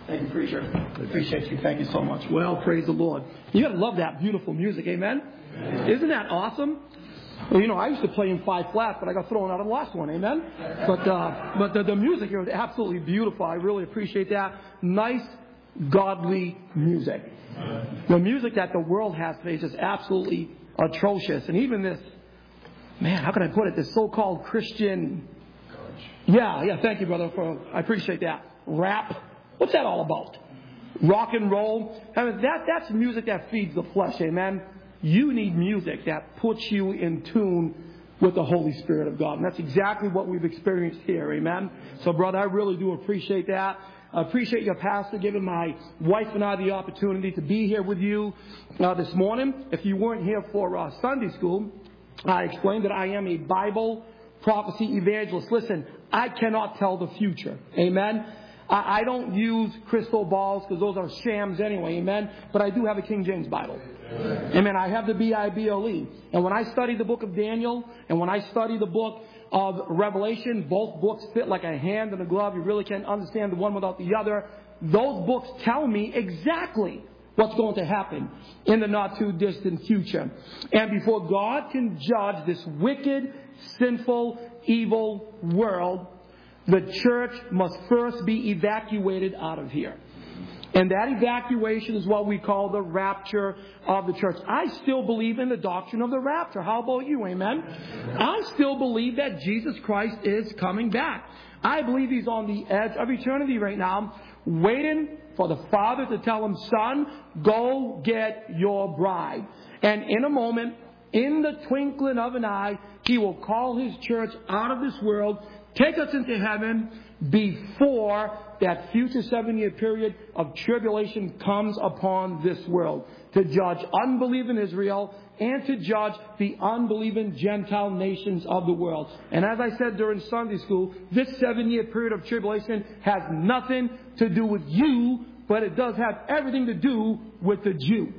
Thank you, preacher. Appreciate you. Thank you so much. Well, praise the Lord. You got to love that beautiful music. Amen? Isn't that awesome? Well, you know, I used to play in 5 flats, but I got thrown out of the last one. Amen? But the music here is absolutely beautiful. I really appreciate that. Nice, godly music. The music that the world has today is just absolutely atrocious. And even this, man, how can I put it? This so-called Christian... Yeah, thank you, brother. I appreciate that. Rap. What's that all about? Rock and roll. I mean, that's music that feeds the flesh, amen? You need music that puts you in tune with the Holy Spirit of God. And that's exactly what we've experienced here, amen? So, brother, I really do appreciate that. I appreciate your pastor giving my wife and I the opportunity to be here with you this morning. If you weren't here for Sunday school, I explained that I am a Bible prophecy evangelist. Listen, I cannot tell the future. Amen. I don't use crystal balls because those are shams anyway. Amen. But I do have a King James Bible. Amen. I have the Bible. And when I study the book of Daniel and when I study the book of Revelation, both books fit like a hand in a glove. You really can't understand the one without the other. Those books tell me exactly what's going to happen in the not too distant future. And before God can judge this wicked, sinful, evil world, the church must first be evacuated out of here. And that evacuation is what we call the rapture of the church. I still believe in the doctrine of the rapture. How about you? Amen? I still believe that Jesus Christ is coming back. I believe He's on the edge of eternity right now, waiting for the Father to tell Him, son, go get your bride. And in a moment, in the twinkling of an eye, He will call His church out of this world, take us into heaven before that future 7-year period of tribulation comes upon this world to judge unbelieving Israel and to judge the unbelieving Gentile nations of the world. And as I said during Sunday school, this 7-year period of tribulation has nothing to do with you, but it does have everything to do with the Jew.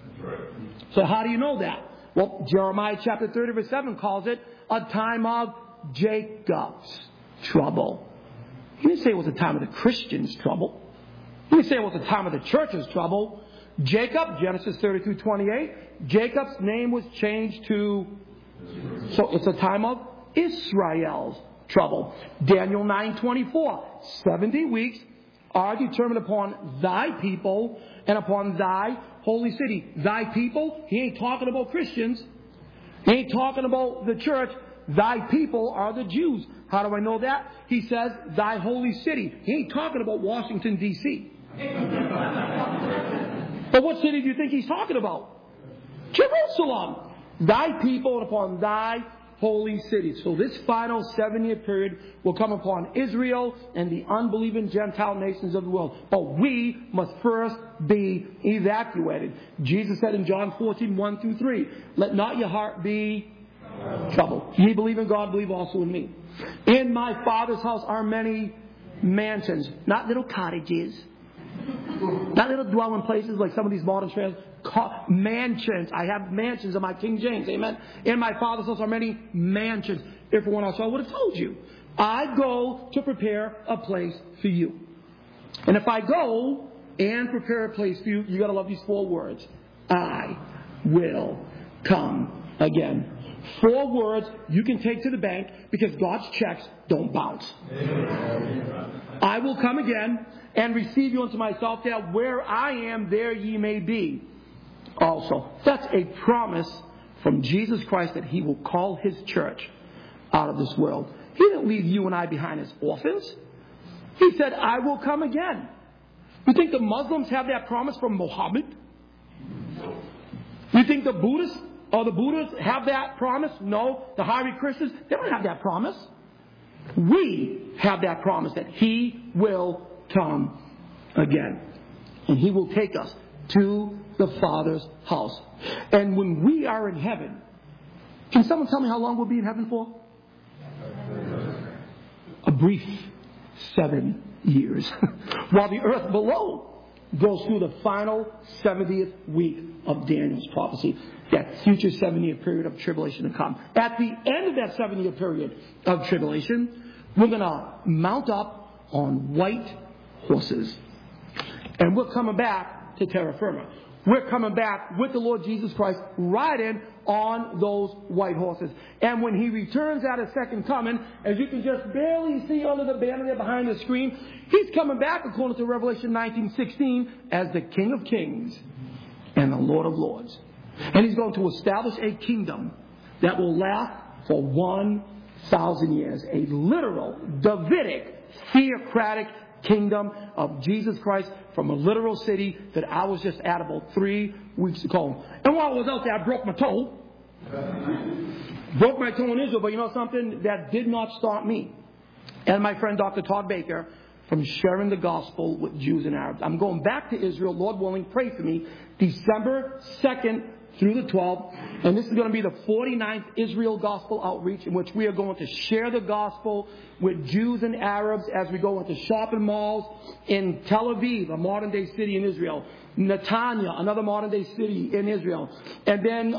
So how do you know that? Well, Jeremiah chapter 30 verse 7 calls it a time of Jacob's trouble. He didn't say it was a time of the Christians' trouble. He didn't say it was a time of the church's trouble. Jacob, Genesis 32:28, Jacob's name was changed to... So it's a time of Israel's trouble. Daniel 9:24, 70 weeks are determined upon thy people and upon thy holy city. Thy people, he ain't talking about Christians. He ain't talking about the church. Thy people are the Jews. How do I know that? He says, thy holy city. He ain't talking about Washington, D.C. But what city do you think he's talking about? Jerusalem. Thy people and upon thy holy city. So this final 7-year period will come upon Israel and the unbelieving Gentile nations of the world. But we must first be evacuated. Jesus said in John 14:1-3, let not your heart be troubled. Ye believe in God, believe also in me. In my Father's house are many mansions, not little cottages, not little dwelling places like some of these modern translations. Mansions. I have mansions in my King James. Amen. In my Father's house are many mansions. If one else I would have told you. I go to prepare a place for you. And if I go and prepare a place for you, you got to love these 4 words. I will come again. 4 words you can take to the bank because God's checks don't bounce. I will come again and receive you unto myself, that where I am, there ye may be. Also, that's a promise from Jesus Christ that He will call His church out of this world. He didn't leave you and I behind as orphans. He said, I will come again. You think the Muslims have that promise from Muhammad? You think the Buddhists or the Buddhists have that promise? No. The Hare Krishnas, they don't have that promise. We have that promise that He will come again. And He will take us to the Father's house. And when we are in heaven, can someone tell me how long we'll be in heaven for? A brief 7 years. While the earth below goes through the final 70th week of Daniel's prophecy. That future 7-year period of tribulation to come. At the end of that 7-year period of tribulation, we're going to mount up on white horses. And we're coming back to terra firma. We're coming back with the Lord Jesus Christ riding on those white horses. And when He returns at His second coming, as you can just barely see under the banner there behind the screen, He's coming back, according to Revelation 19:16, as the King of Kings and the Lord of Lords. And He's going to establish a kingdom that will last for 1,000 years. A literal, Davidic, theocratic kingdom of Jesus Christ from a literal city that I was just at about 3 weeks ago. And while I was out there, I broke my toe. Broke my toe in Israel, but you know something? That did not stop me and my friend Dr. Todd Baker from sharing the gospel with Jews and Arabs. I'm going back to Israel, Lord willing, pray for me, December 2nd through the 12th. And this is going to be the 49th Israel Gospel Outreach, in which we are going to share the gospel with Jews and Arabs as we go into shopping malls in Tel Aviv, a modern-day city in Israel, Netanya, another modern-day city in Israel, and then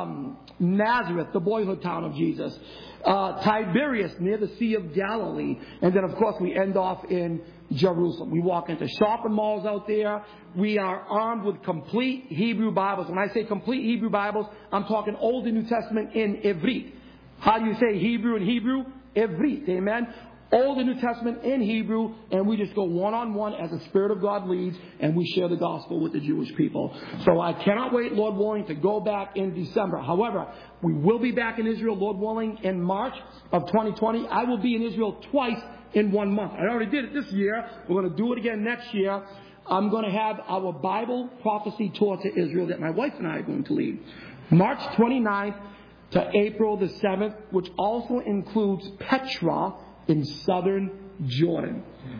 Nazareth, the boyhood town of Jesus, Tiberias, near the Sea of Galilee, and then, of course, we end off in Jerusalem. We walk into shopping malls out there. We are armed with complete Hebrew Bibles. When I say complete Hebrew Bibles, I'm talking Old and New Testament in Ivrit. How do you say Hebrew in Hebrew? Ivrit, amen? Old and New Testament in Hebrew, and we just go one-on-one as the Spirit of God leads, and we share the gospel with the Jewish people. So I cannot wait, Lord willing, to go back in December. However, we will be back in Israel, Lord willing, in March of 2020. I will be in Israel twice in 1 month. I already did it this year. We're going to do it again next year. I'm going to have our Bible prophecy tour to Israel that my wife and I are going to lead. March 29th to April the 7th, which also includes Petra in southern Jordan.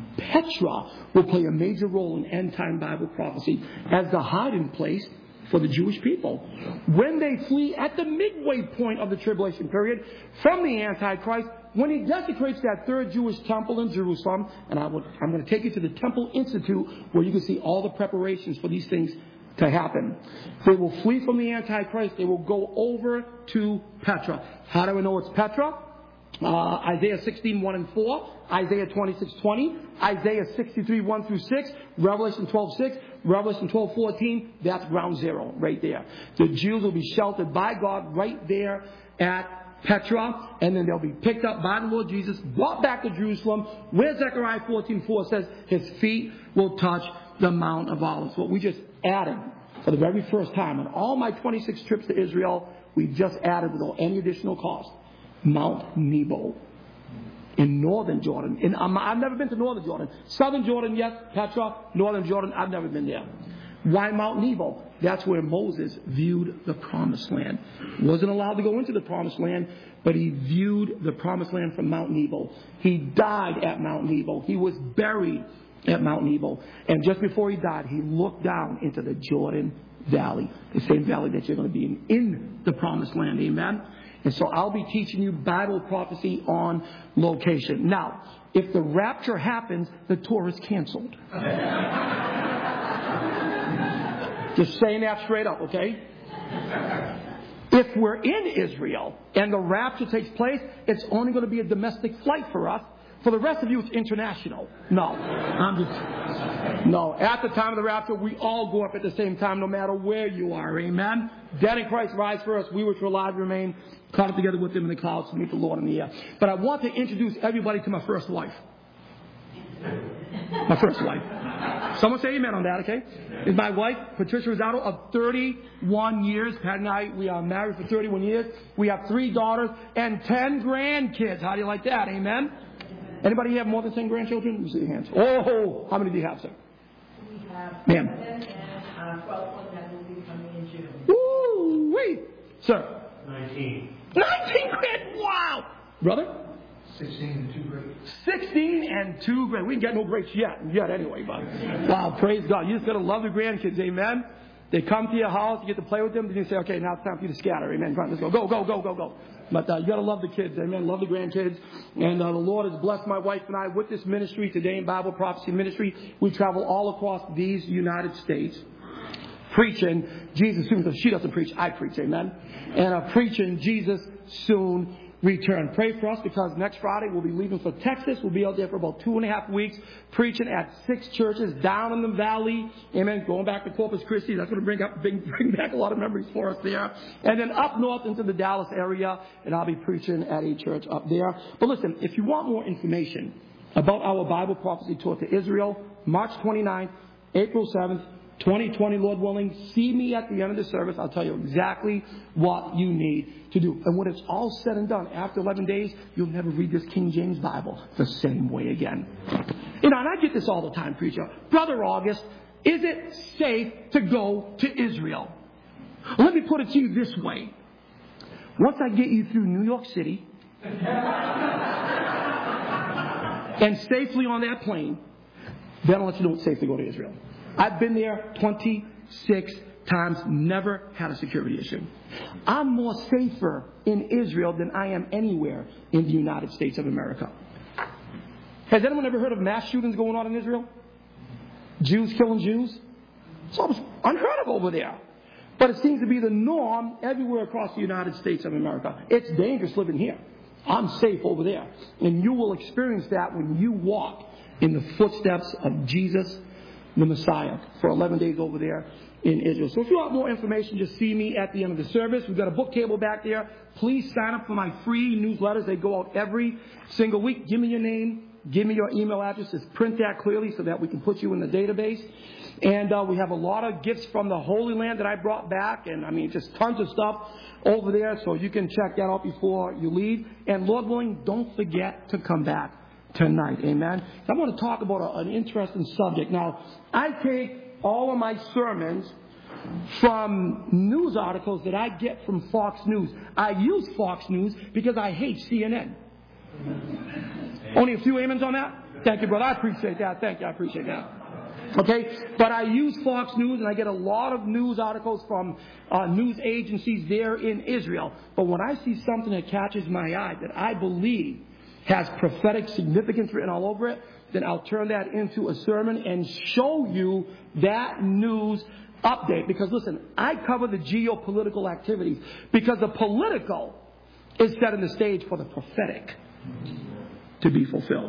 Petra will play a major role in end-time Bible prophecy as the hiding place for the Jewish people. When they flee at the midway point of the tribulation period from the Antichrist, when he desecrates that third Jewish temple in Jerusalem, and I'm going to take you to the Temple Institute where you can see all the preparations for these things to happen. They will flee from the Antichrist. They will go over to Petra. How do we know it's Petra? Isaiah 16:1 and 4, Isaiah 26:20, Isaiah 63:1 through 6, Revelation 12:6, Revelation 12:14. That's ground zero right there. The Jews will be sheltered by God right there at Petra, and then they'll be picked up by the Lord Jesus, brought back to Jerusalem, where Zechariah 14:4 says his feet will touch the Mount of Olives. What we just added for the very first time on all my 26 trips to Israel, we just added without any additional cost Mount Nebo in northern Jordan. I've never been to northern Jordan. Southern Jordan, yes. Petra. Northern Jordan, I've never been there. Why Mount Nebo? That's where Moses viewed the promised land. Wasn't allowed to go into the promised land, but he viewed the promised land from Mount Nebo. He died at Mount Nebo. He was buried at Mount Nebo. And just before he died, he looked down into the Jordan Valley, the same valley that you're going to be in the promised land. Amen? And so I'll be teaching you Bible prophecy on location. Now, if the rapture happens, the tour is canceled. Just saying that straight up, okay? If we're in Israel and the rapture takes place, it's only going to be a domestic flight for us. For the rest of you, it's international. No. At the time of the rapture, we all go up at the same time, no matter where you are. Amen? Dead in Christ rise first. We which are alive remain caught up together with Him in the clouds to meet the Lord in the air. But I want to introduce everybody to my first wife. My first wife. Someone say amen on that, okay? Is my wife, Patricia Rosado, of 31 years. Pat and I, we are married for 31 years. We have 3 daughters and 10 grandkids. How do you like that? Amen? Anybody have more than 10 grandchildren? Let me see your hands. Oh, how many do you have, sir? We have Ma'am. 11 and 12 one that will be coming in June. Woo, wait. Sir? 19. 19 grand, wow. Brother? 16 and 2 grades. 16 and 2 grades. We ain't got no grades yet anyway, but wow, praise God. You just got to love the grandkids, amen? They come to your house, you get to play with them, then you say, okay, now it's time for you to scatter, amen? Come on, let's go. Go. But you got to love the kids, amen? Love the grandkids. And the Lord has blessed my wife and I with this ministry today in Bible Prophecy Ministry. We travel all across these United States preaching Jesus soon. She doesn't preach, I preach, amen? And preaching Jesus soon return. Pray for us because next Friday we'll be leaving for Texas. We'll be out there for about 2.5 weeks preaching at 6 churches down in the valley. Amen. Going back to Corpus Christi. That's going to bring back a lot of memories for us there. And then up north into the Dallas area, and I'll be preaching at a church up there. But listen, if you want more information about our Bible prophecy tour to Israel, March 29th, April 7th, 2020, Lord willing, see me at the end of the service. I'll tell you exactly what you need to do. And when it's all said and done, after 11 days, you'll never read this King James Bible the same way again. You know, and I get this all the time, preacher. Brother August, is it safe to go to Israel? Let me put it to you this way. Once I get you through New York City and safely on that plane, then I'll let you know it's safe to go to Israel. I've been there 26 times, never had a security issue. I'm more safer in Israel than I am anywhere in the United States of America. Has anyone ever heard of mass shootings going on in Israel? Jews killing Jews? It's almost unheard of over there. But it seems to be the norm everywhere across the United States of America. It's dangerous living here. I'm safe over there. And you will experience that when you walk in the footsteps of Jesus the Messiah for 11 days over there in Israel. So if you want more information, just see me at the end of the service. We've got a book table back there. Please sign up for my free newsletters. They go out every single week. Give me your name. Give me your email address. Just print that clearly so that we can put you in the database. And we have a lot of gifts from the Holy Land that I brought back. And, I mean, just tons of stuff over there. So you can check that out before you leave. And Lord willing, don't forget to come back tonight. Amen. I want to talk about an interesting subject. Now, I take all of my sermons from news articles that I get from Fox News. I use Fox News because I hate CNN. Only a few amens on that? Thank you, brother. I appreciate that. Thank you. I appreciate that. Okay? But I use Fox News, and I get a lot of news articles from news agencies there in Israel. But when I see something that catches my eye that I believe has prophetic significance written all over it, then I'll turn that into a sermon and show you that news update. Because listen, I cover the geopolitical activities because the political is setting the stage for the prophetic to be fulfilled.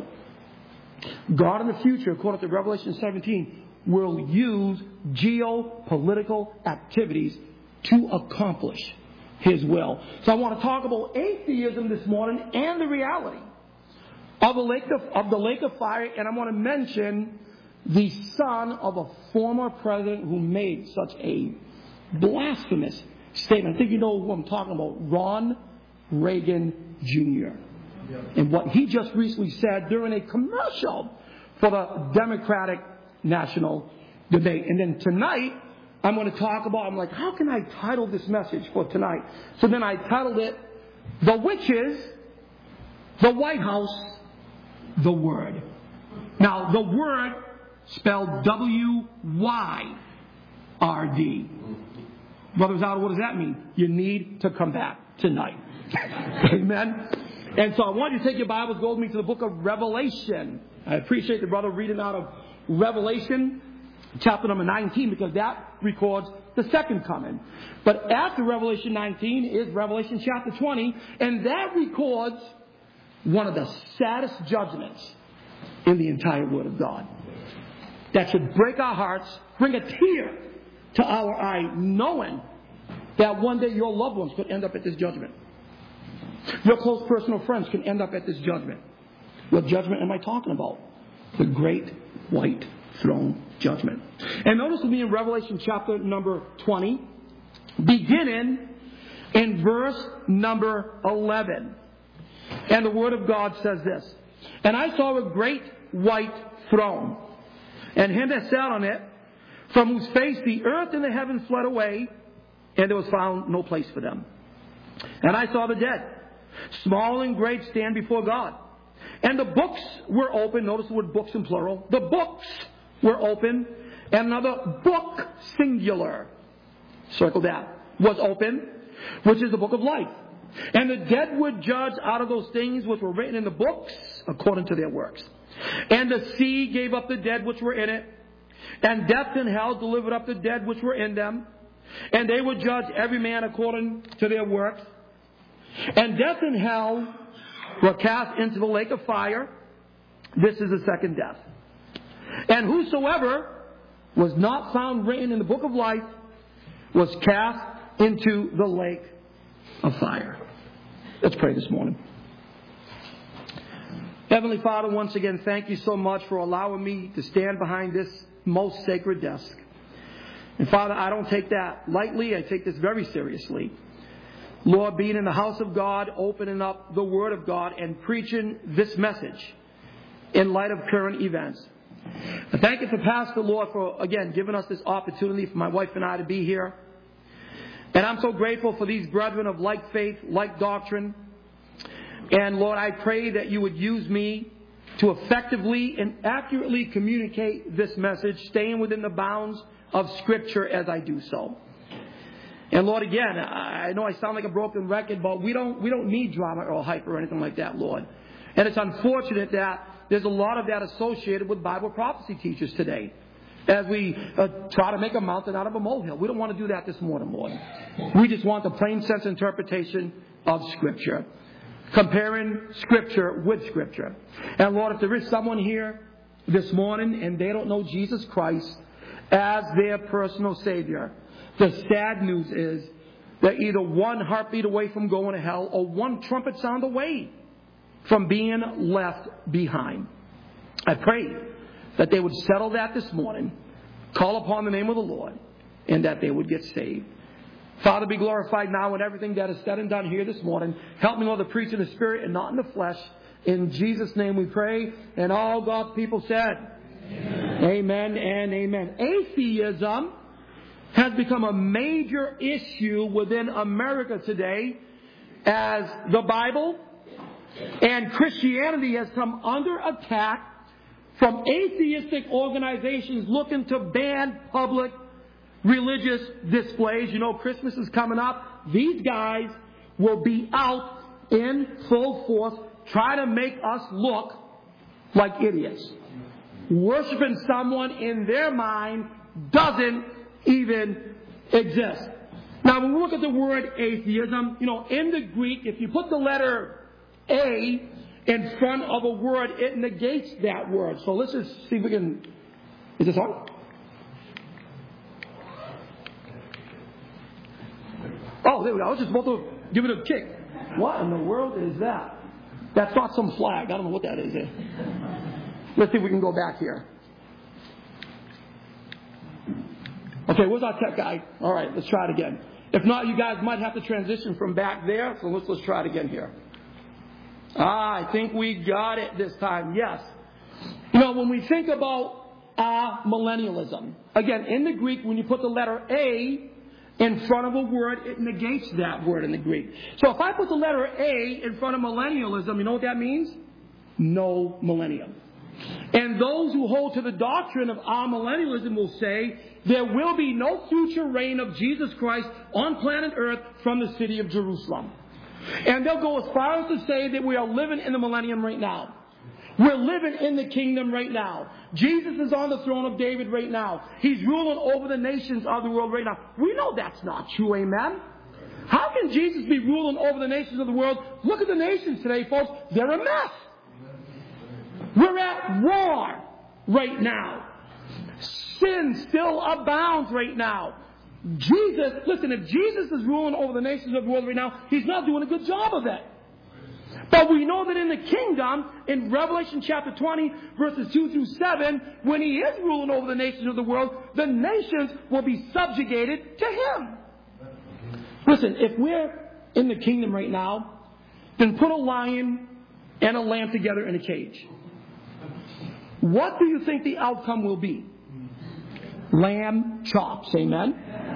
God in the future, according to Revelation 17, will use geopolitical activities to accomplish His will. So I want to talk about atheism this morning and the reality of the lake of fire, and I want to mention the son of a former president who made such a blasphemous statement. I think you know who I'm talking about, Ron Reagan Jr. And what he just recently said during a commercial for the Democratic National Debate. And then tonight, I'm going to talk about, I'm like, how can I title this message for tonight? So then I titled it, The Witches, the White House, the Word. Now, the Word spelled W-Y-R-D. Brothers out, what does that mean? You need to come back tonight. Amen. And so I want you to take your Bibles, go with me to the book of Revelation. I appreciate the brother reading out of Revelation, chapter number 19, because that records the second coming. But after Revelation 19 is Revelation chapter 20, and that records one of the saddest judgments in the entire Word of God. That should break our hearts, bring a tear to our eye, knowing that one day your loved ones could end up at this judgment. Your close personal friends can end up at this judgment. What judgment am I talking about? The great white throne judgment. And notice with me in Revelation chapter number 20, beginning in verse number 11. And the Word of God says this, And I saw a great white throne, and him that sat on it, from whose face the earth and the heavens fled away, and there was found no place for them. And I saw the dead, small and great, stand before God. And the books were open. Notice the word books in plural. The books were open, and another book, singular, circle that, was open, which is the book of life. And the dead were judged out of those things which were written in the books according to their works. And the sea gave up the dead which were in it, and death and hell delivered up the dead which were in them. And they were judged every man according to their works. And death and hell were cast into the lake of fire. This is the second death. And whosoever was not found written in the book of life was cast into the lake of fire. Let's pray this morning. Heavenly Father, once again, thank you so much for allowing me to stand behind this most sacred desk. And Father, I don't take that lightly. I take this very seriously. Lord, being in the house of God, opening up the Word of God and preaching this message in light of current events. I thank you for Pastor Lord for, again, giving us this opportunity for my wife and I to be here. And I'm so grateful for these brethren of like faith, like doctrine. And Lord, I pray that you would use me to effectively and accurately communicate this message, staying within the bounds of Scripture as I do so. And Lord, again, I know I sound like a broken record, but we don't need drama or hype or anything like that, Lord. And it's unfortunate that there's a lot of that associated with Bible prophecy teachers today, as we try to make a mountain out of a molehill. We don't want to do that this morning, Lord. We just want the plain sense interpretation of Scripture, comparing Scripture with Scripture. And Lord, if there is someone here this morning and they don't know Jesus Christ as their personal Savior, the sad news is they're either one heartbeat away from going to hell or one trumpet sound away from being left behind. I pray that they would settle that this morning, call upon the name of the Lord, and that they would get saved. Father, be glorified now in everything that is said and done here this morning. Help me, Lord, to preach in the Spirit and not in the flesh. In Jesus' name we pray. And all God's people said, amen, amen and amen. Atheism has become a major issue within America today, as the Bible and Christianity has come under attack from atheistic organizations looking to ban public religious displays. You know, Christmas is coming up. These guys will be out in full force trying to make us look like idiots. Worshiping someone in their mind doesn't even exist. Now, when we look at the word atheism, you know, in the Greek, if you put the letter A in front of a word, it negates that word. So let's just see if we can... Is this on? Oh, there we go. I was just about to give it a kick. What in the world is that? That's not some flag. I don't know what that is. Let's see if we can go back here. Okay, where's our tech guy? All right, let's try it again. If not, you guys might have to transition from back there. So let's try it again here. I think we got it this time. Yes. You know, when we think about millennialism, again, in the Greek, when you put the letter A in front of a word, it negates that word in the Greek. So if I put the letter A in front of millennialism, you know what that means? No millennium. And those who hold to the doctrine of amillennialism will say there will be no future reign of Jesus Christ on planet Earth from the city of Jerusalem. And they'll go as far as to say that we are living in the millennium right now. We're living in the kingdom right now. Jesus is on the throne of David right now. He's ruling over the nations of the world right now. We know that's not true, amen? How can Jesus be ruling over the nations of the world? Look at the nations today, folks. They're a mess. We're at war right now. Sin still abounds right now. Jesus, listen, if Jesus is ruling over the nations of the world right now, He's not doing a good job of it. But we know that in the kingdom, in Revelation chapter 20, verses 2 through 7, when He is ruling over the nations of the world, the nations will be subjugated to Him. Listen, if we're in the kingdom right now, then put a lion and a lamb together in a cage. What do you think the outcome will be? Lamb chops, amen?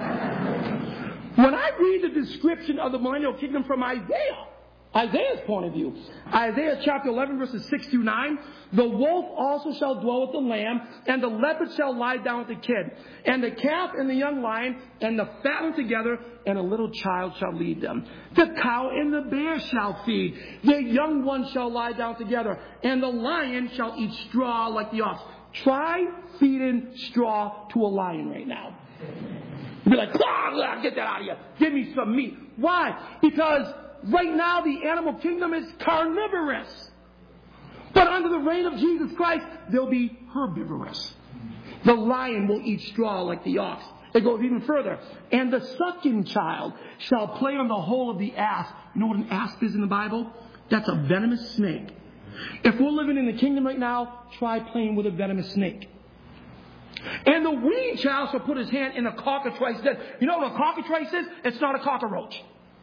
When I read the description of the millennial kingdom from Isaiah's point of view, Isaiah chapter 11 verses 6 through 9, the wolf also shall dwell with the lamb, and the leopard shall lie down with the kid, and the calf and the young lion and the fatling together, and a little child shall lead them. The cow and the bear shall feed, the young one shall lie down together, and the lion shall eat straw like the ox. Try feeding straw to a lion right now. You'd be like, get that out of you. Give me some meat. Why? Because right now the animal kingdom is carnivorous. But under the reign of Jesus Christ, they'll be herbivorous. The lion will eat straw like the ox. It goes even further. And the sucking child shall play on the hole of the asp. You know what an asp is in the Bible? That's a venomous snake. If we're living in the kingdom right now, try playing with a venomous snake. And the weaned child shall put his hand in a cockatrice. You know what a cockatrice is? It's not a cockroach.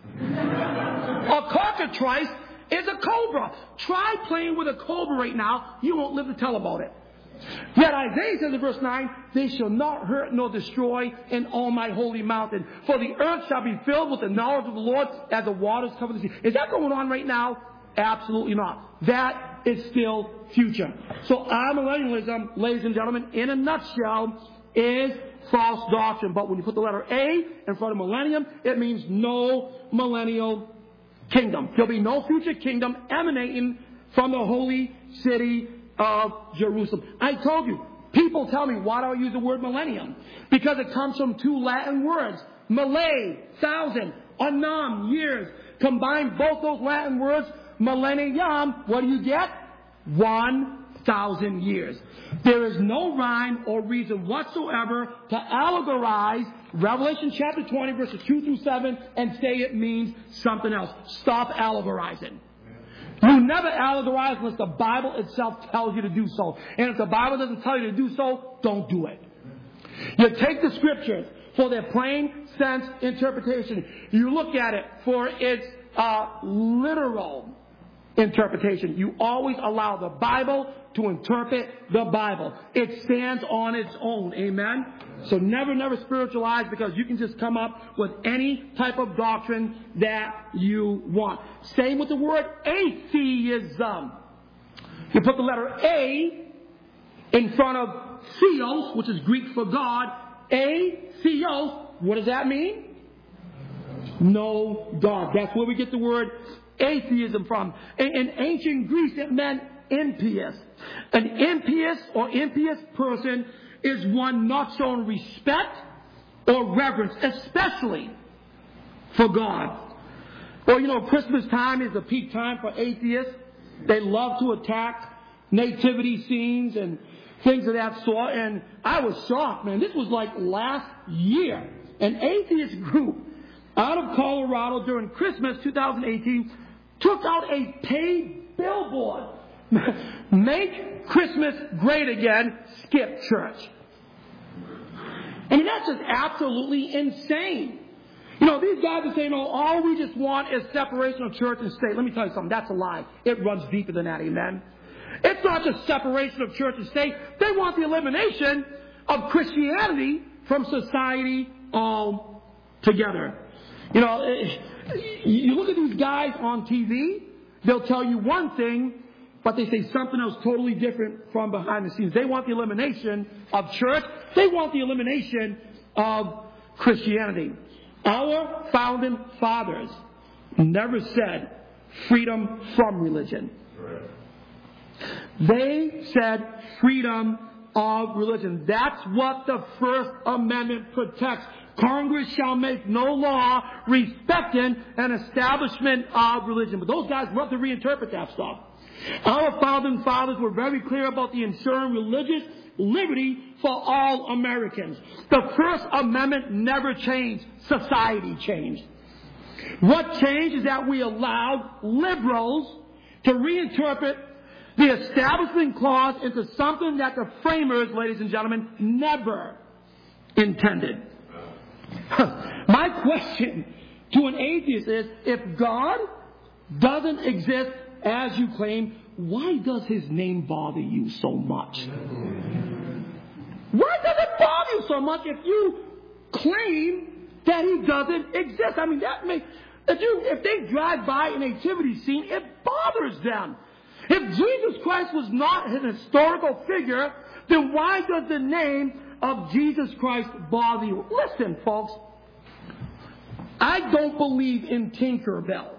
A cockatrice is a cobra. Try playing with a cobra right now. You won't live to tell about it. Yet Isaiah says in verse 9, they shall not hurt nor destroy in all my holy mountain. For the earth shall be filled with the knowledge of the Lord as the waters cover the sea. Is that going on right now? Absolutely not. That is still future. So amillennialism, ladies and gentlemen, in a nutshell, is false doctrine. But when you put the letter A in front of millennium, it means no millennial kingdom. There'll be no future kingdom emanating from the holy city of Jerusalem. I told you, people tell me, why do I use the word millennium? Because it comes from two Latin words. Mille, 1,000, annum, years. Combine both those Latin words, millennium, what do you get? 1,000 years. There is no rhyme or reason whatsoever to allegorize Revelation chapter 20 verses 2 through 7 and say it means something else. Stop allegorizing. You never allegorize unless the Bible itself tells you to do so. And if the Bible doesn't tell you to do so, don't do it. You take the scriptures for their plain sense interpretation. You look at it for its literal interpretation. You always allow the Bible to interpret the Bible. It stands on its own. Amen? So never spiritualize, because you can just come up with any type of doctrine that you want. Same with the word atheism. You put the letter A in front of theos, which is Greek for God. Theos, what does that mean? No God. That's where we get the word atheism from. In ancient Greece, it meant impious. An impious or impious person is one not showing respect or reverence, especially for God. Well, you know, Christmas time is the peak time for atheists. They love to attack nativity scenes and things of that sort. And I was shocked, man. This was like last year. An atheist group out of Colorado during Christmas 2018 took out a paid billboard. Make Christmas great again, skip church. I mean, that's just absolutely insane. You know, these guys are saying, oh, all we just want is separation of church and state. Let me tell you something, that's a lie. It runs deeper than that, amen? It's not just separation of church and state. They want the elimination of Christianity from society altogether. You know, you look at these guys on TV, they'll tell you one thing, but they say something else totally different from behind the scenes. They want the elimination of church. They want the elimination of Christianity. Our founding fathers never said freedom from religion. They said freedom of religion. That's what the First Amendment protects. Congress shall make no law respecting an establishment of religion. But those guys love to reinterpret that stuff. Our founding fathers were very clear about the ensuring religious liberty for all Americans. The First Amendment never changed. Society changed. What changed is that we allowed liberals to reinterpret the Establishment Clause into something that the framers, ladies and gentlemen, never intended. My question to an atheist is, if God doesn't exist as you claim, why does his name bother you so much? Why does it bother you so much if you claim that he doesn't exist? I mean, that makes, if they drive by a nativity scene, it bothers them. If Jesus Christ was not an historical figure, then why does the name of Jesus Christ bother you? Listen, folks, I don't believe in Tinkerbell.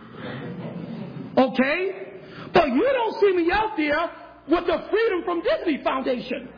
Okay? But you don't see me out there with the Freedom from Disney Foundation.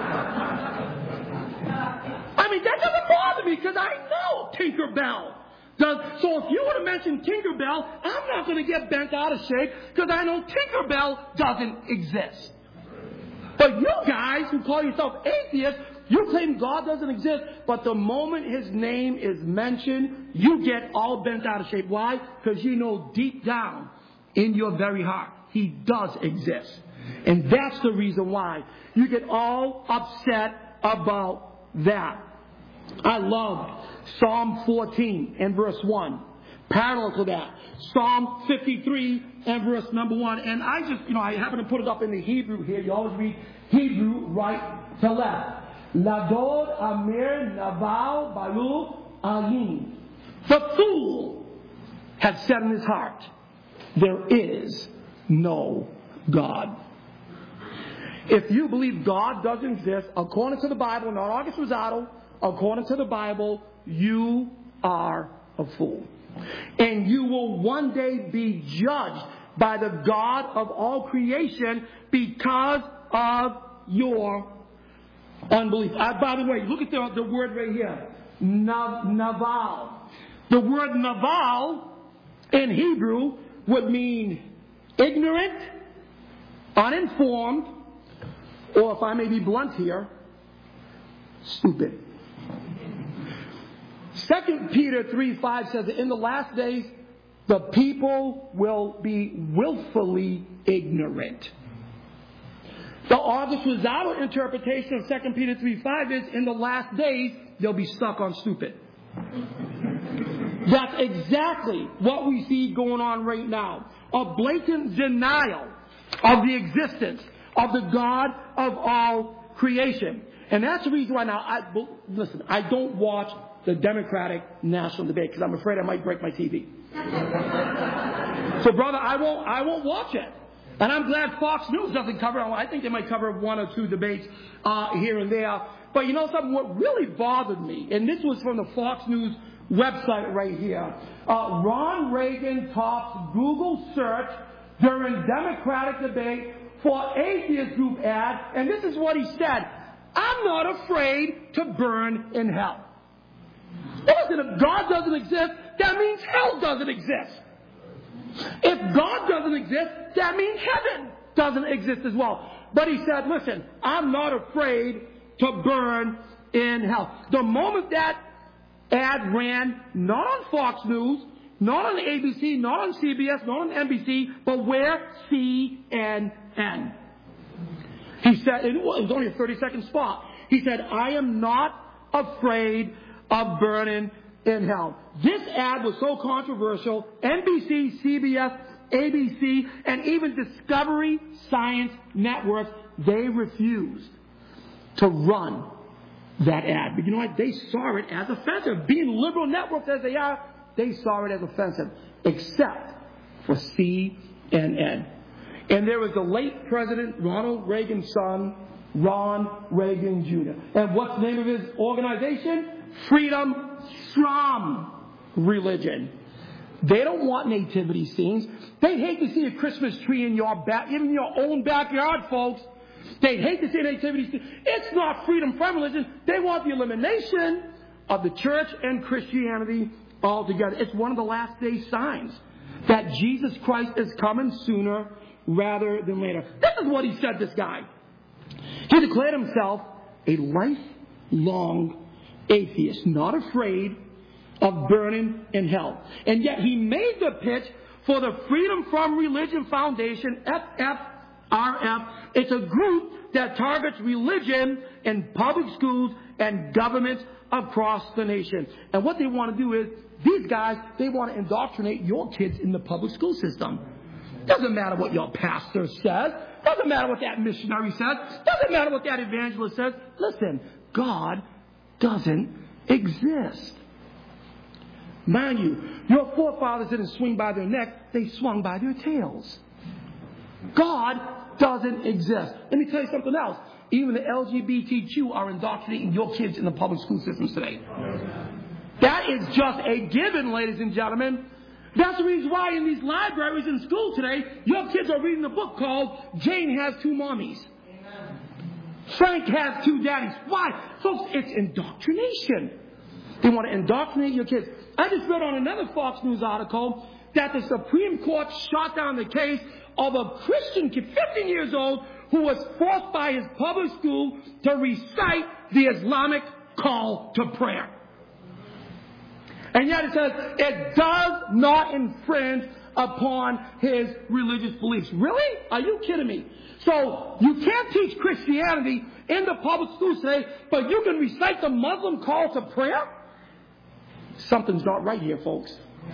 I mean, that doesn't bother me because I know Tinkerbell So if you were to mention Tinkerbell, I'm not going to get bent out of shape because I know Tinkerbell doesn't exist. But you guys who call yourself atheists, you claim God doesn't exist, but the moment His name is mentioned, you get all bent out of shape. Why? Because you know deep down in your very heart, He does exist. And that's the reason why you get all upset about that. I love Psalm 14 and verse 1. Parallel to that, Psalm 53 and verse number 1. And I just, I happen to put it up in the Hebrew here. You always read Hebrew right to left. Ladod Amir Naval Balu Ayin. The fool has said in his heart, there is no God. If you believe God doesn't exist, according to the Bible, not August Rosado, according to the Bible, you are a fool. And you will one day be judged by the God of all creation because of your unbelief. By the way, look at the word right here. Naval. The word naval in Hebrew would mean ignorant, uninformed, or if I may be blunt here, stupid. 2 Peter 3:5 says that in the last days, the people will be willfully ignorant. The August Rosado interpretation of 2 Peter 3:5 is in the last days, they'll be stuck on stupid. That's exactly what we see going on right now. A blatant denial of the existence of the God of all creation. And that's the reason why now, I don't watch the Democratic national debate because I'm afraid I might break my TV. So, brother, I won't watch it. And I'm glad Fox News doesn't cover it. I think they might cover one or two debates here and there. But you know something? What really bothered me, and this was from the Fox News website right here. Ron Reagan tops Google search during Democratic debate for atheist group ad. And this is what he said. I'm not afraid to burn in hell. Listen, if God doesn't exist, that means hell doesn't exist. If God doesn't exist, that means heaven doesn't exist as well. But he said, listen, I'm not afraid to burn in hell. The moment that ad ran, not on Fox News, not on ABC, not on CBS, not on NBC, but where? CNN. He said, it was only a 30-second spot. He said, I am not afraid of burning in hell. This ad was so controversial, NBC, CBS, ABC, and even Discovery Science Network, they refused to run that ad. But you know what? They saw it as offensive. Being liberal networks as they are, they saw it as offensive, except for CNN. And there was the late President Ronald Reagan's son, Ron Reagan Jr. And what's the name of his organization? Freedom from Religion. They don't want nativity scenes. They'd hate to see a Christmas tree in your in your own backyard, folks. They'd hate to see a nativity scene. It's not freedom from religion. They want the elimination of the church and Christianity altogether. It's one of the last day signs that Jesus Christ is coming sooner rather than later. This is what he said, this guy. He declared himself a lifelong atheist, not afraid of burning in hell. And yet he made the pitch for the Freedom from Religion Foundation, FFRF. It's a group that targets religion in public schools and governments across the nation. And what they want to do is, these guys, they want to indoctrinate your kids in the public school system. Doesn't matter what your pastor says. Doesn't matter what that missionary says. Doesn't matter what that evangelist says. Listen, God doesn't exist. Mind you, your forefathers didn't swing by their neck. They swung by their tails. God doesn't exist. Let me tell you something else. Even the LGBTQ are indoctrinating your kids in the public school systems today. That is just a given, ladies and gentlemen. That's the reason why in these libraries in school today, your kids are reading a book called Jane Has Two Mommies. Frank Has Two Daddies. Why? Folks, it's indoctrination. They want to indoctrinate your kids. I just read on another Fox News article that the Supreme Court shot down the case of a Christian kid, 15 years old, who was forced by his public school to recite the Islamic call to prayer. And yet it says it does not infringe upon his religious beliefs. Really? Are you kidding me? So you can't teach Christianity in the public schools today, but you can recite the Muslim call to prayer? Something's not right here, folks.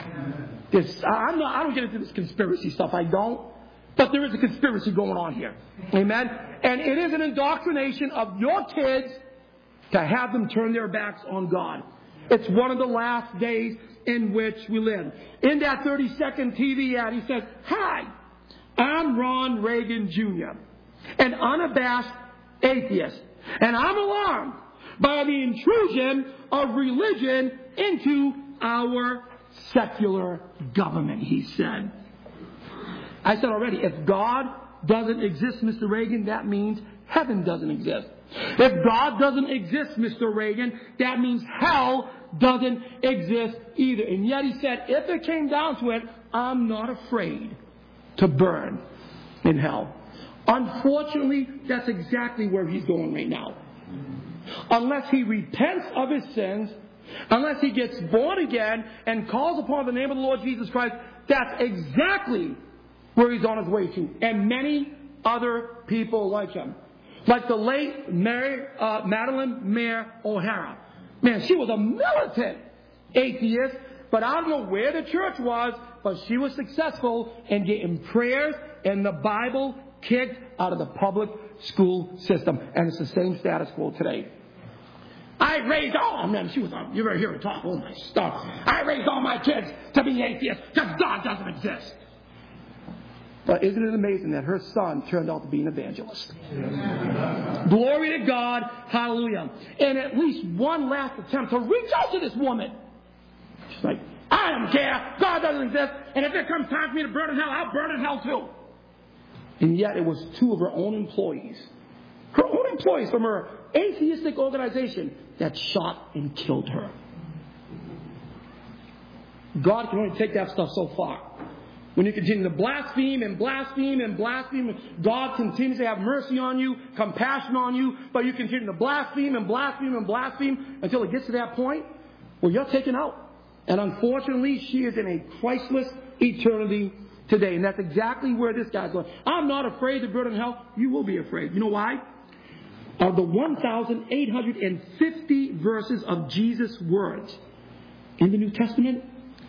I don't get into this conspiracy stuff. I don't. But there is a conspiracy going on here. Amen? And it is an indoctrination of your kids to have them turn their backs on God. It's one of the last days in which we live. In that 30-second TV ad, he says, "Hi, I'm Ron Reagan Jr., an unabashed atheist, and I'm alarmed by the intrusion of religion into our secular government," he said. I said already, if God doesn't exist, Mr. Reagan, that means heaven doesn't exist. If God doesn't exist, Mr. Reagan, that means hell doesn't exist either. And yet he said, if it came down to it, I'm not afraid to burn in hell. Unfortunately, that's exactly where he's going right now. Unless he repents of his sins, unless he gets born again and calls upon the name of the Lord Jesus Christ, that's exactly where he's on his way to. And many other people like him. Like the late Madeline Mayer O'Hara. Man, she was a militant atheist, but I don't know where the church was, but she was successful in getting prayers and the Bible kicked out of the public school system. And it's the same status quo today. I raised all, man, she was on, you ever hear her talk, oh my stuff. I raised all my kids to be atheists because God doesn't exist. But isn't it amazing that her son turned out to be an evangelist? Amen. Glory to God. Hallelujah. And at least one last attempt to reach out to this woman. She's like, I don't care. God doesn't exist. And if there comes time for me to burn in hell, I'll burn in hell too. And yet it was two of her own employees. Her own employees from her atheistic organization that shot and killed her. God can only take that stuff so far. When you continue to blaspheme and blaspheme and blaspheme, God continues to have mercy on you, compassion on you, but you continue to blaspheme and blaspheme and blaspheme until it gets to that point where you're taken out. And unfortunately, she is in a Christless eternity today. And that's exactly where this guy's going. I'm not afraid to burn in hell. You will be afraid. You know why? Of the 1,850 verses of Jesus' words in the New Testament,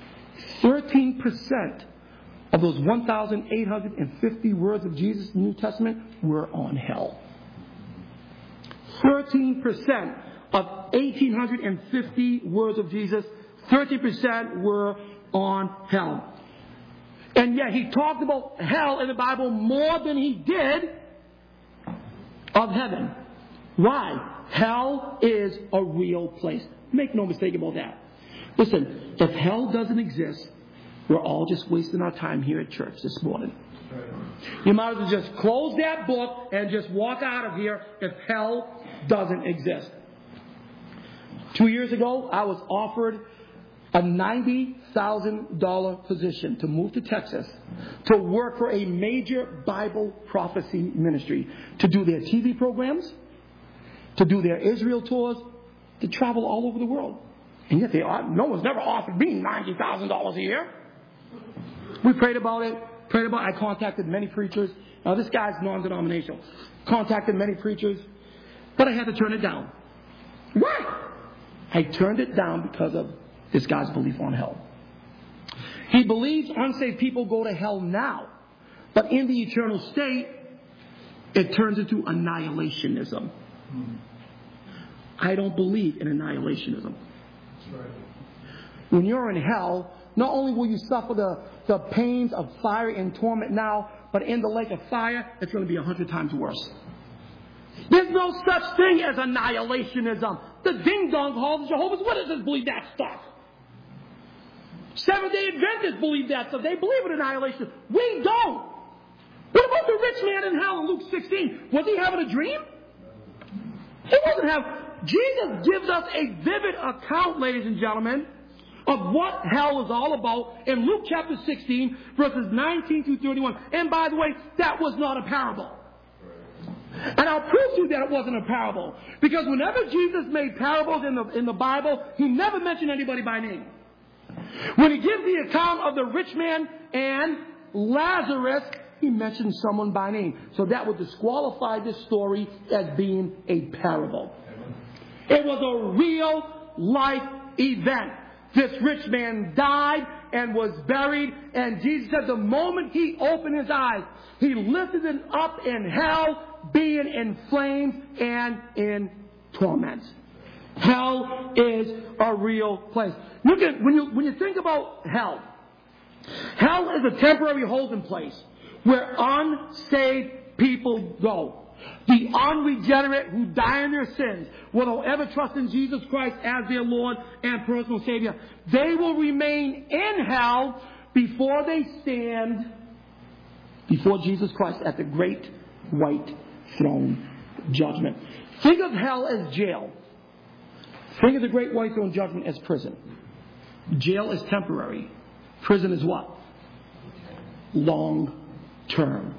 13% of those 1,850 words of Jesus in the New Testament were on hell. 13% of 1,850 words of Jesus, 30% were on hell. And yet he talked about hell in the Bible more than he did of heaven. Why? Hell is a real place. Make no mistake about that. Listen, if hell doesn't exist, we're all just wasting our time here at church this morning. You might as well just close that book and just walk out of here if hell doesn't exist. 2 years ago, I was offered a $90,000 position to move to Texas to work for a major Bible prophecy ministry, to do their TV programs, to do their Israel tours, to travel all over the world. And yet no one's never offered me $90,000 a year. We prayed about it. I contacted many preachers. Now, this guy's non-denominational. Contacted many preachers. But I had to turn it down. Why? I turned it down because of this guy's belief on hell. He believes unsaved people go to hell now. But in the eternal state, it turns into annihilationism. I don't believe in annihilationism. When you're in hell, not only will you suffer the pains of fire and torment now, but in the lake of fire, it's going to be 100 times worse. There's no such thing as annihilationism. The ding-dong halls of Jehovah's Witnesses believe that stuff. Seventh-day Adventists believe that stuff. They believe in annihilation. We don't. What about the rich man in hell in Luke 16? Was he having a dream? He wasn't having... Jesus gives us a vivid account, ladies and gentlemen, of what hell is all about in Luke chapter 16, verses 19 through 31. And by the way, that was not a parable. And I'll prove to you that it wasn't a parable. Because whenever Jesus made parables in the Bible, he never mentioned anybody by name. When he gives the account of the rich man and Lazarus, he mentioned someone by name. So that would disqualify this story as being a parable. It was a real life event. This rich man died and was buried, and Jesus said the moment he opened his eyes, he lifted him up in hell, being in flames and in torments. Hell is a real place. Look at when you think about hell. Hell is a temporary holding place where unsaved people go. The unregenerate who die in their sins, will ever trust in Jesus Christ as their Lord and personal Savior, they will remain in hell before they stand before Jesus Christ at the great white throne judgment. Think of hell as jail. Think of the great white throne judgment as prison. Jail is temporary. Prison is what? Long term.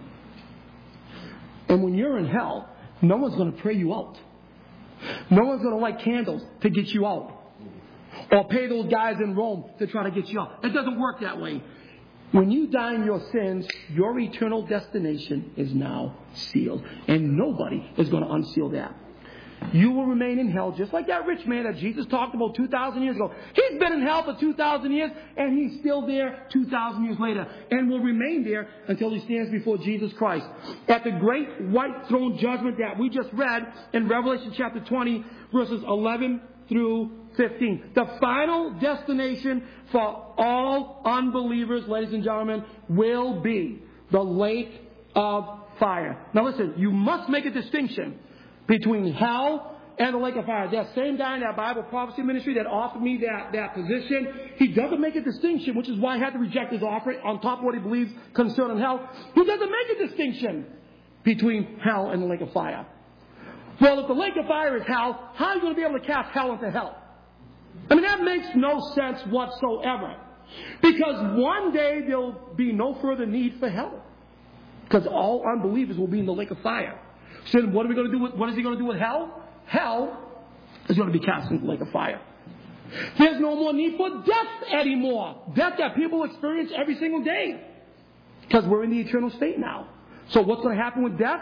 And when you're in hell, no one's going to pray you out. No one's going to light candles to get you out. Or pay those guys in Rome to try to get you out. It doesn't work that way. When you die in your sins, your eternal destination is now sealed. And nobody is going to unseal that. You will remain in hell just like that rich man that Jesus talked about 2,000 years ago. He's been in hell for 2,000 years, and he's still there 2,000 years later, and will remain there until he stands before Jesus Christ. At the great white throne judgment that we just read in Revelation chapter 20, verses 11 through 15. The final destination for all unbelievers, ladies and gentlemen, will be the lake of fire. Now listen, you must make a distinction between hell and the lake of fire. That same guy in that Bible prophecy ministry that offered me that position, he doesn't make a distinction, which is why I had to reject his offer on top of what he believes concerning hell. He doesn't make a distinction between hell and the lake of fire. Well, if the lake of fire is hell, how are you going to be able to cast hell into hell? I mean, that makes no sense whatsoever. Because one day there'll be no further need for hell. Because all unbelievers will be in the lake of fire. So what are we going to do what is he going to do with hell? Hell is going to be cast into the lake of fire. There's no more need for death anymore. Death that people experience every single day. Because we're in the eternal state now. So what's going to happen with death?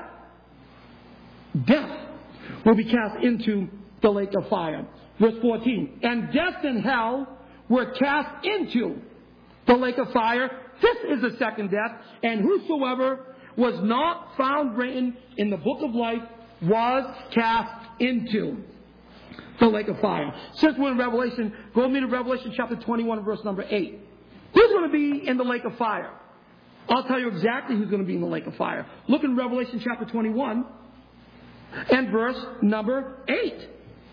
Death will be cast into the lake of fire. Verse 14. And death and hell were cast into the lake of fire. This is the second death. And whosoever was not found written in the book of life was cast into the lake of fire. Since we're in Revelation, go with me to Revelation chapter 21, verse number 8. Who's going to be in the lake of fire? I'll tell you exactly who's going to be in the lake of fire. Look in Revelation chapter 21 and verse number 8.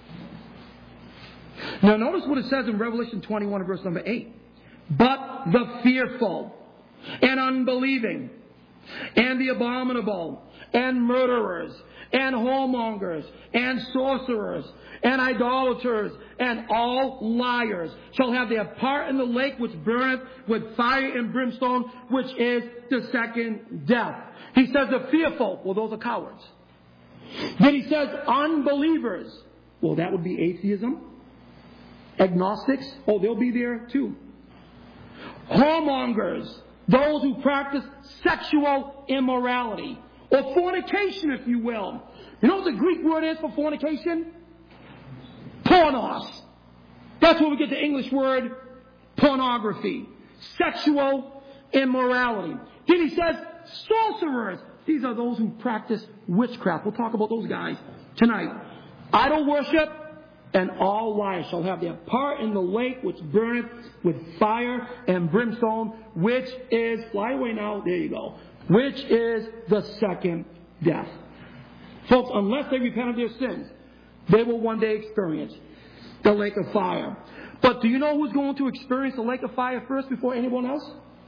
Now notice what it says in Revelation 21 and verse number 8. But the fearful and unbelieving and the abominable and murderers and whoremongers and sorcerers and idolaters and all liars shall have their part in the lake which burneth with fire and brimstone, which is the second death. He says the fearful, well, those are cowards. Then he says unbelievers, well, that would be atheism. Agnostics, oh, they'll be there too. Whoremongers, those who practice sexual immorality, or fornication, if you will. You know what the Greek word is for fornication? Pornos. That's where we get the English word pornography. Sexual immorality. Then he says sorcerers. These are those who practice witchcraft. We'll talk about those guys tonight. Idol worship, and all liars shall have their part in the lake which burneth with fire and brimstone, which is, fly away now, there you go, which is the second death. Folks, unless they repent of their sins, they will one day experience the lake of fire. But do you know who's going to experience the lake of fire first before anyone else?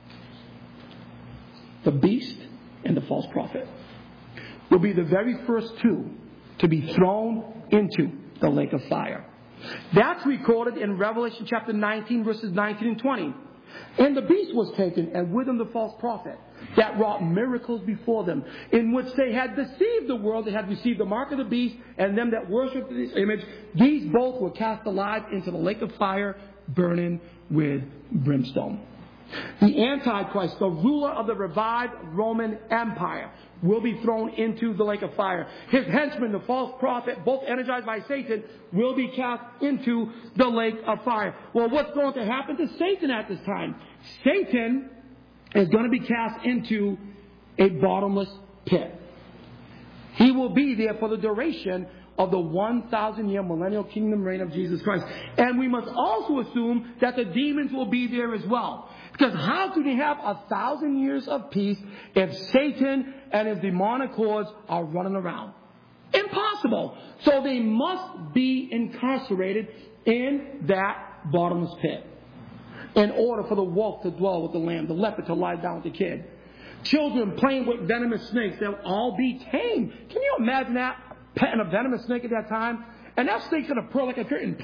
The beast and the false prophet will be the very first two to be thrown into the lake of fire. That's recorded in Revelation chapter 19, verses 19 and 20. And the beast was taken, and with him the false prophet, that wrought miracles before them, in which they had deceived the world. They had received the mark of the beast, and them that worshipped this image. These both were cast alive into the lake of fire, burning with brimstone. The Antichrist, the ruler of the revived Roman Empire, will be thrown into the lake of fire. His henchman, the false prophet, both energized by Satan, will be cast into the lake of fire. Well, what's going to happen to Satan at this time? Satan is going to be cast into a bottomless pit. He will be there for the duration of the 1,000-year millennial kingdom reign of Jesus Christ. And we must also assume that the demons will be there as well. Because how could he have 1,000 years of peace if Satan and his demonic hordes are running around? Impossible. So they must be incarcerated in that bottomless pit in order for the wolf to dwell with the lamb, the leopard to lie down with the kid. Children playing with venomous snakes, they'll all be tamed. Can you imagine that? Petting a venomous snake at that time? And that snake's going to purr like a curtain.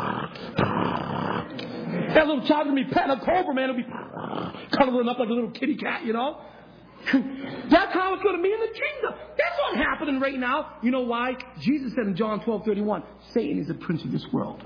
That little child's going to be petting a cobra, man. It'll be cuddling up like a little kitty cat, you know? That's how it's going to be in the kingdom. That's what's happening right now. You know why? Jesus said in John 12:31, Satan is the prince of this world.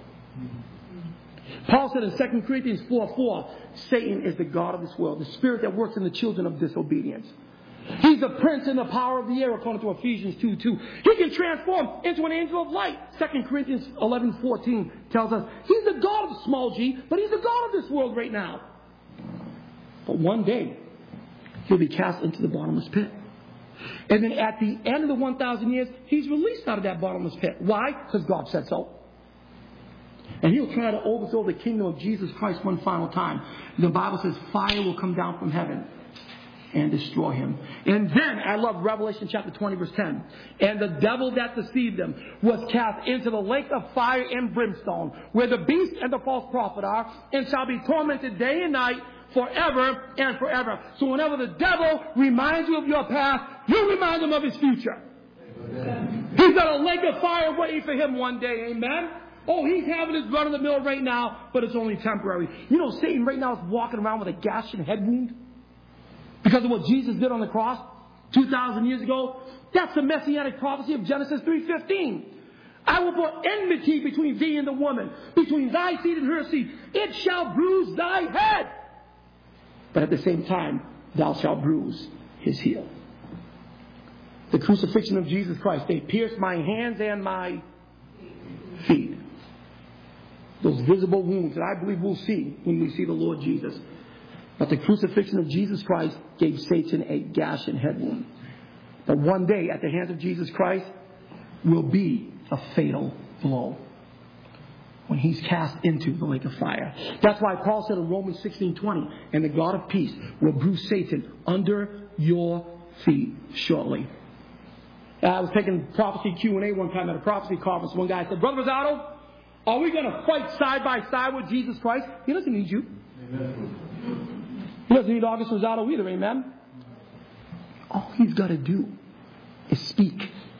Paul said in 2 Corinthians 4:4, Satan is the god of this world, the spirit that works in the children of disobedience. He's the prince in the power of the air, according to Ephesians 2:2. He can transform into an angel of light. 2 Corinthians 11:14 tells us he's the god of small g, but he's the god of this world right now. But one day, he'll be cast into the bottomless pit. And then at the end of the 1,000 years, he's released out of that bottomless pit. Why? Because God said so. And he'll try to overthrow the kingdom of Jesus Christ one final time. The Bible says fire will come down from heaven and destroy him. And then, I love Revelation chapter 20, verse 10. And the devil that deceived them was cast into the lake of fire and brimstone, where the beast and the false prophet are, and shall be tormented day and night forever and forever. So whenever the devil reminds you of your past, you remind him of his future. Amen. He's got a lake of fire waiting for him one day. Amen. Oh, he's having his run of the mill right now, but it's only temporary. You know, Satan right now is walking around with a gash and head wound because of what Jesus did on the cross 2,000 years ago. That's the messianic prophecy of Genesis 3:15. I will put enmity between thee and the woman, between thy seed and her seed. It shall bruise thy head. But at the same time, thou shalt bruise his heel. The crucifixion of Jesus Christ, they pierced my hands and my feet. Those visible wounds that I believe we'll see when we see the Lord Jesus. But the crucifixion of Jesus Christ gave Satan a gash and head wound. But one day, at the hands of Jesus Christ, will be a fatal blow when he's cast into the lake of fire. That's why Paul said in Romans 16:20, and the God of peace will bruise Satan under your feet shortly. I was taking prophecy Q&A one time at a prophecy conference. One guy said, Brother Rosado, are we going to fight side by side with Jesus Christ? He doesn't need you. Amen. He doesn't need August Rosado either. Amen. All he's got to do is speak.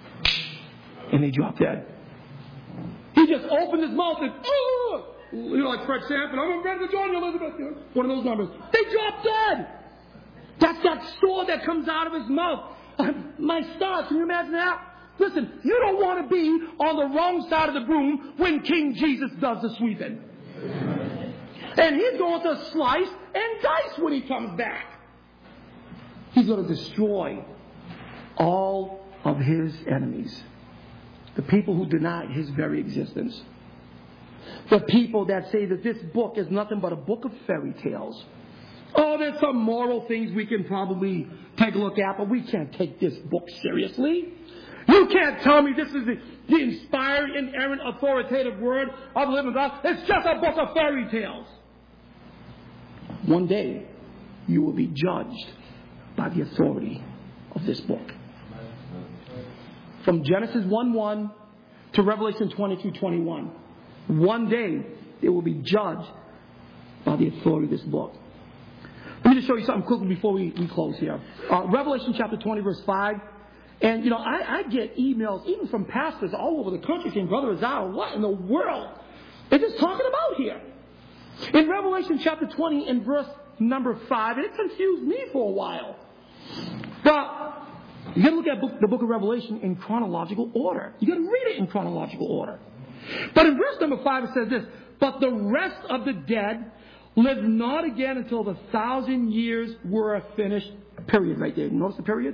And they drop dead. He just opened his mouth and, you know, like Fred Sanford, I'm ready to join you, Elizabeth. You know, one of those numbers. They drop dead. That's that sword that comes out of his mouth. My stars, can you imagine that? Listen, you don't want to be on the wrong side of the broom when King Jesus does the sweeping. And he's going to slice and dice when he comes back. He's going to destroy all of his enemies. The people who denied his very existence. The people that say that this book is nothing but a book of fairy tales. Oh, there's some moral things we can probably take a look at, but we can't take this book seriously. You can't tell me this is the inspired, inerrant, authoritative word of the living God. It's just a book of fairy tales. One day, you will be judged by the authority of this book. From Genesis 1:1 to Revelation 22:21. One day, they will be judged by the authority of this book. Let me just show you something quickly before we close here. Revelation chapter 20, verse 5. And, I get emails even from pastors all over the country saying, Brother Azar, what in the world is this talking about here? In Revelation chapter 20 and verse number 5, and it confused me for a while. But you got to look at the book of Revelation in chronological order. You got to read it in chronological order. But in verse number 5 it says this, but the rest of the dead lived not again until the 1,000 years were finished. Period right there. Notice the period?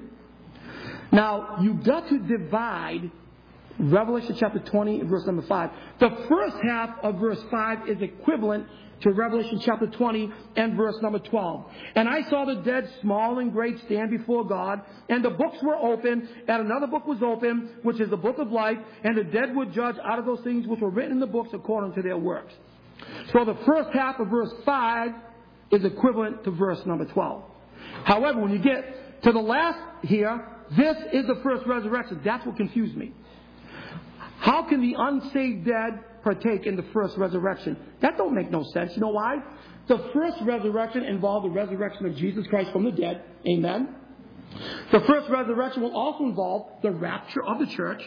Now, you got to divide Revelation chapter 20 and verse number 5. The first half of verse 5 is equivalent to Revelation chapter 20 and verse number 12. And I saw the dead, small and great, stand before God, and the books were open, and another book was open, which is the book of life, and the dead were judged out of those things which were written in the books according to their works. So the first half of verse 5 is equivalent to verse number 12. However, when you get to the last here, this is the first resurrection. That's what confused me. How can the unsaved dead partake in the first resurrection? That don't make no sense. You know why? The first resurrection involved the resurrection of Jesus Christ from the dead. Amen. The first resurrection will also involve the rapture of the church.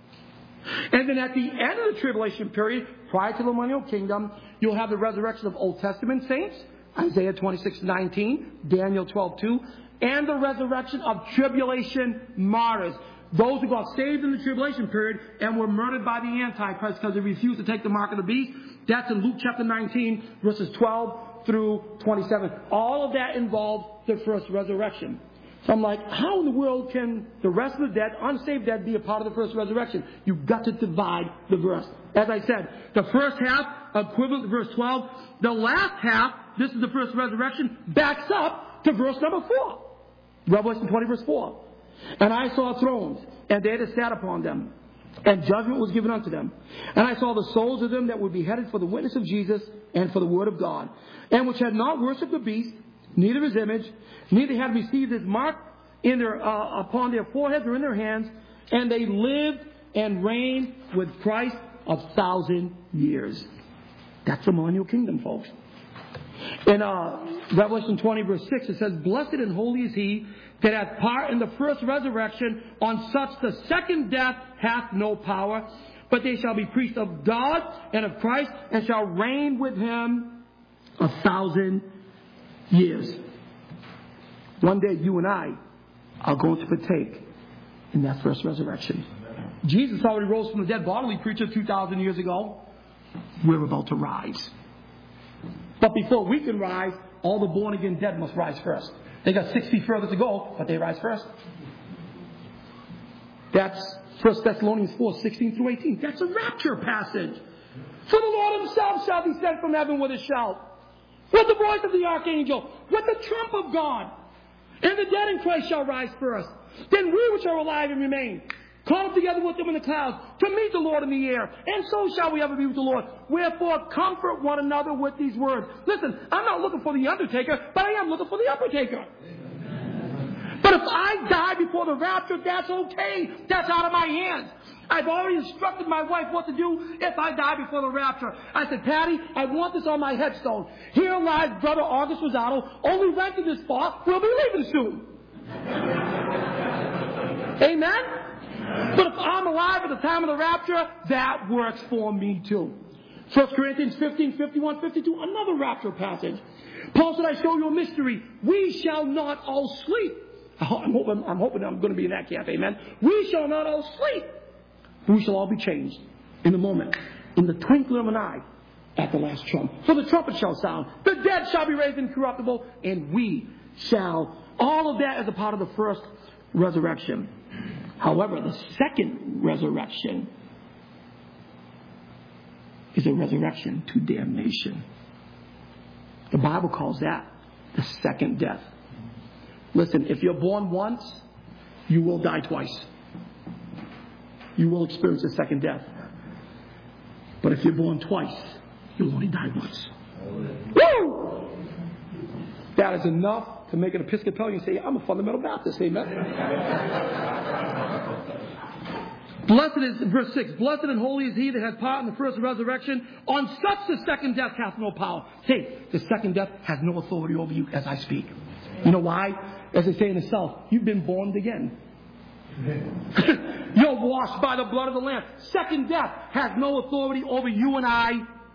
And then at the end of the tribulation period, prior to the millennial kingdom, you'll have the resurrection of Old Testament saints, Isaiah 26:19, Daniel 12:2, and the resurrection of tribulation martyrs. Those who got saved in the tribulation period and were murdered by the Antichrist because they refused to take the mark of the beast. That's in Luke chapter 19, verses 12 through 27. All of that involves the first resurrection. So I'm like, how in the world can the rest of the dead, unsaved dead, be a part of the first resurrection? You've got to divide the verse. As I said, the first half, equivalent to verse 12. The last half, this is the first resurrection, backs up to verse number 4. Revelation 20, verse 4. And I saw thrones, and they that sat upon them, and judgment was given unto them. And I saw the souls of them that were beheaded for the witness of Jesus and for the word of God, and which had not worshipped the beast, neither his image, neither had received his mark in their upon their foreheads or in their hands, and they lived and reigned with Christ 1,000 years. That's the millennial kingdom, folks. In Revelation 20, verse 6, it says, Blessed and holy is he that hath part in the first resurrection. On such the second death hath no power, but they shall be priests of God and of Christ, and shall reign with him 1,000 years. One day you and I are going to partake in that first resurrection. Jesus already rose from the dead bodily, preacher, 2,000 years ago. We're about to rise. But before we can rise, all the born-again dead must rise first. They got 6 feet further to go, but they rise first. That's 1 Thessalonians 4, 16 through 18. That's a rapture passage. For the Lord himself shall descend from heaven with a shout, with the voice of the archangel, with the trump of God. And the dead in Christ shall rise first. Then we which are alive and remain, caught up together with them in the clouds, to meet the Lord in the air. And so shall we ever be with the Lord. Wherefore, comfort one another with these words. Listen, I'm not looking for the undertaker, but I am looking for the undertaker. But if I die before the rapture, that's okay. That's out of my hands. I've already instructed my wife what to do if I die before the rapture. I said, Patty, I want this on my headstone. Here lies Brother August Rosado, only rented this spot. We'll be leaving soon. Amen? But if I'm alive at the time of the rapture, that works for me too. 1 Corinthians 15, 51, 52, another rapture passage. Paul said, I show you a mystery. We shall not all sleep. I'm hoping I'm going to be in that camp. Amen. We shall not all sleep. We shall all be changed in a moment, in the twinkling of an eye, at the last trump. For the trumpet shall sound. The dead shall be raised incorruptible, and we shall. All of that is a part of the first resurrection. However, the second resurrection is a resurrection to damnation. The Bible calls that the second death. Listen, if you're born once, you will die twice. You will experience a second death. But if you're born twice, you'll only die once. Woo! That is enough to make an Episcopalian say, I'm a fundamental Baptist. Amen? Blessed is, verse 6, Blessed and holy is he that has part in the first resurrection. On such the second death hath no power. Hey, the second death has no authority over you as I speak. You know why? As they say in the South, you've been born again. You're washed by the blood of the Lamb. Second death has no authority over you and I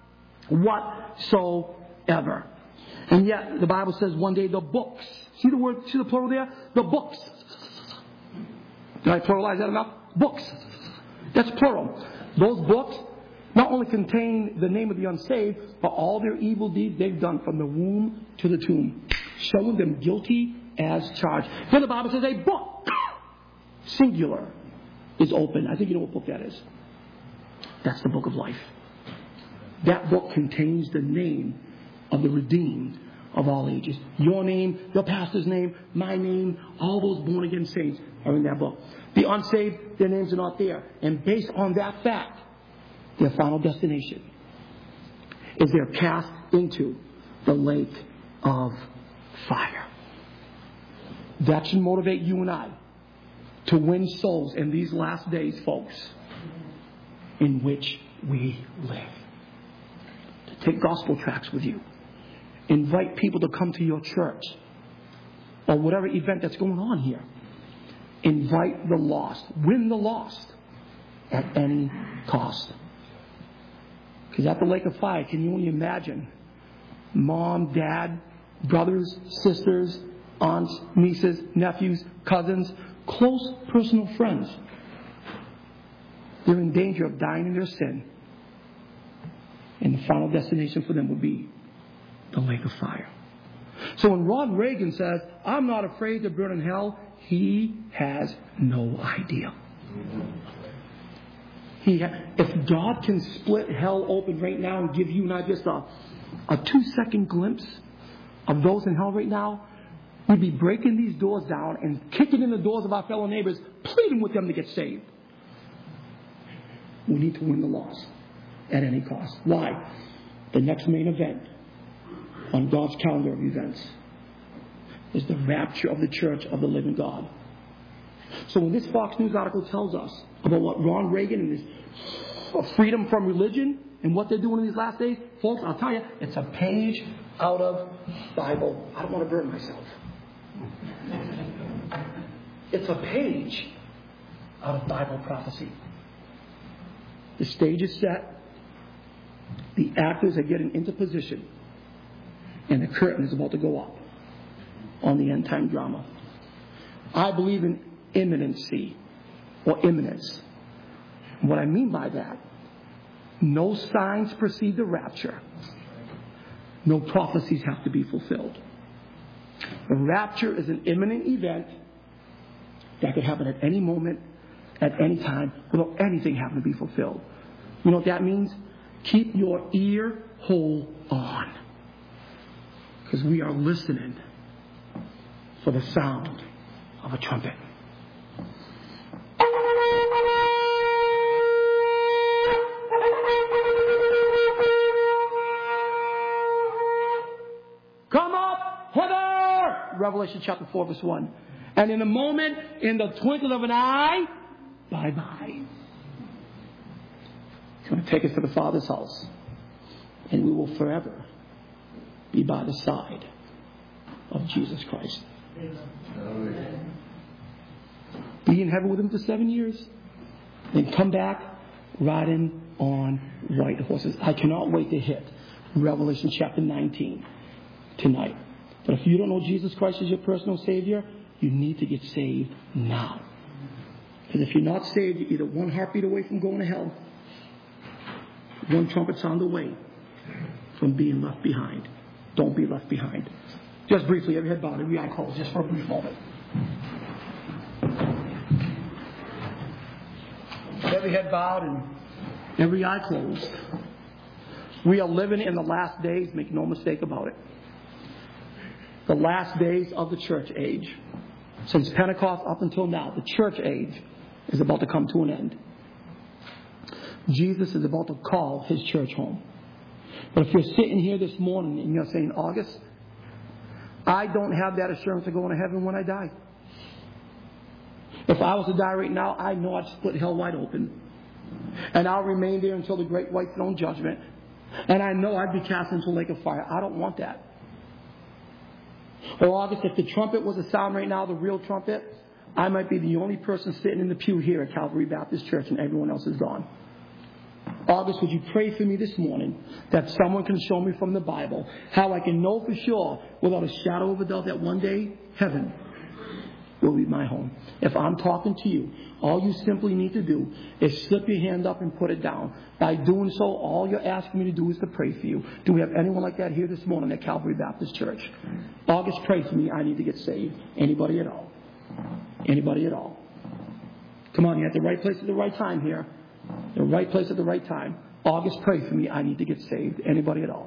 whatsoever. And yet, the Bible says one day the books. See the plural there? The books. Did I pluralize that enough? Books. That's plural. Those books not only contain the name of the unsaved, but all their evil deeds they've done from the womb to the tomb, showing them guilty as charged. Then the Bible says a book, singular, is open. I think you know what book that is. That's the book of life. That book contains the name of the redeemed of all ages. Your name, your pastor's name, my name, all those born again saints are in that book. The unsaved, their names are not there. And based on that fact, their final destination is they're cast into the lake of fire. That should motivate you and I to win souls in these last days, folks, in which we live. To take gospel tracts with you. Invite people to come to your church or whatever event that's going on here. Invite the lost. Win the lost at any cost. Because at the lake of fire, can you only imagine mom, dad, brothers, sisters, aunts, nieces, nephews, cousins, close personal friends? They're in danger of dying in their sin. And the final destination for them will be the lake of fire. So when Ron Reagan says, I'm not afraid to burn in hell, he has no idea. If God can split hell open right now and give you not just a 2-second glimpse of those in hell right now, we'd be breaking these doors down and kicking in the doors of our fellow neighbors, pleading with them to get saved. We need to win the lost at any cost. Why? The next main event on God's calendar of events is the rapture of the church of the living God. So when this Fox News article tells us about what Ron Reagan and his freedom from religion and what they're doing in these last days, folks, I'll tell you, it's a page out of Bible. I don't want to burn myself. It's a page out of Bible prophecy. The stage is set. The actors are getting into position. And the curtain is about to go up on the end time drama. I believe in imminency or imminence. What I mean by that, no signs precede the rapture. No prophecies have to be fulfilled. The rapture is an imminent event that could happen at any moment, at any time, without anything having to be fulfilled. You know what that means? Keep your ear hole on. Because we are listening for the sound of a trumpet. Come up hither! Revelation chapter 4, verse 1. And in a moment, in the twinkle of an eye, bye-bye. He's going to take us to the Father's house. And we will forever be by the side of Jesus Christ. Amen. Be in heaven with him for 7 years. Then come back riding on white horses. I cannot wait to hit Revelation chapter 19 tonight. But if you don't know Jesus Christ as your personal Savior, you need to get saved now. Because if you're not saved, you're either one heartbeat away from going to hell, one trumpet sound away from being left behind. Don't be left behind. Just briefly, every head bowed, every eye closed, just for a brief moment. Every head bowed and every eye closed. We are living in the last days, make no mistake about it. The last days of the church age. Since Pentecost up until now, the church age is about to come to an end. Jesus is about to call his church home. But if you're sitting here this morning and you're saying, August, I don't have that assurance of going to heaven when I die. If I was to die right now, I know I'd split hell wide open. And I'll remain there until the great white throne judgment. And I know I'd be cast into a lake of fire. I don't want that. Or August, if the trumpet was a sound right now, the real trumpet, I might be the only person sitting in the pew here at Calvary Baptist Church and everyone else is gone. August, would you pray for me this morning that someone can show me from the Bible how I can know for sure without a shadow of a doubt that one day heaven will be my home. If I'm talking to you, all you simply need to do is slip your hand up and put it down. By doing so, all you're asking me to do is to pray for you. Do we have anyone like that here this morning at Calvary Baptist Church? August, pray for me. I need to get saved. Anybody at all? Anybody at all? Come on, you're at the right place at the right time here. The right place at the right time. August, pray for me. I need to get saved. Anybody at all?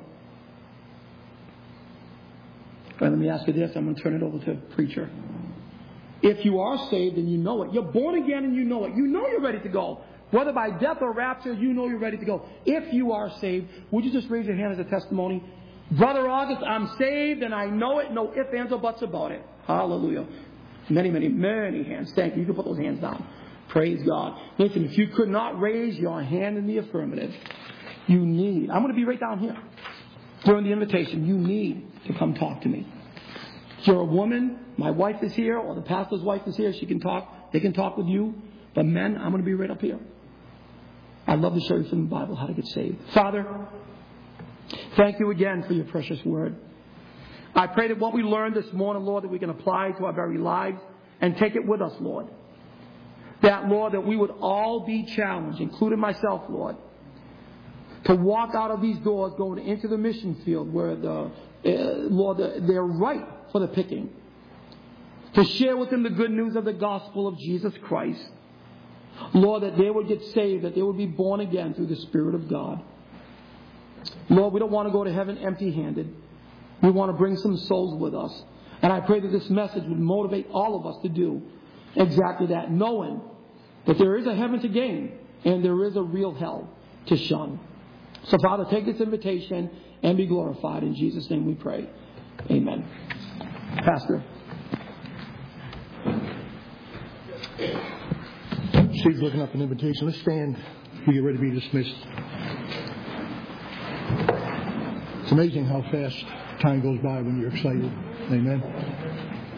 All right, let me ask you this. I'm going to turn it over to the preacher. If you are saved and you know it, you're born again and you know it. You know you're ready to go. Whether by death or rapture, you know you're ready to go. If you are saved, would you just raise your hand as a testimony? Brother August, I'm saved and I know it. No ifs, ands, or buts about it. Hallelujah. Many, many, many hands. Thank you. You can put those hands down. Praise God. Listen, if you could not raise your hand in the affirmative, you need, I'm going to be right down here during the invitation, you need to come talk to me. If you're a woman, my wife is here, or the pastor's wife is here, she can talk, they can talk with you. But men, I'm going to be right up here. I'd love to show you from the Bible how to get saved. Father, thank you again for your precious word. I pray that what we learned this morning, Lord, that we can apply to our very lives and take it with us, Lord. That, Lord, that we would all be challenged, including myself, Lord, to walk out of these doors going into the mission field where, Lord, they're ripe for the picking. To share with them the good news of the gospel of Jesus Christ. Lord, that they would get saved, that they would be born again through the Spirit of God. Lord, we don't want to go to heaven empty-handed. We want to bring some souls with us. And I pray that this message would motivate all of us to do exactly that, knowing that there is a heaven to gain and there is a real hell to shun. So, Father, take this invitation and be glorified. In Jesus' name we pray. Amen. Pastor. Steve's looking up an invitation. Let's stand. We get ready to be dismissed. It's amazing how fast time goes by when you're excited. Amen.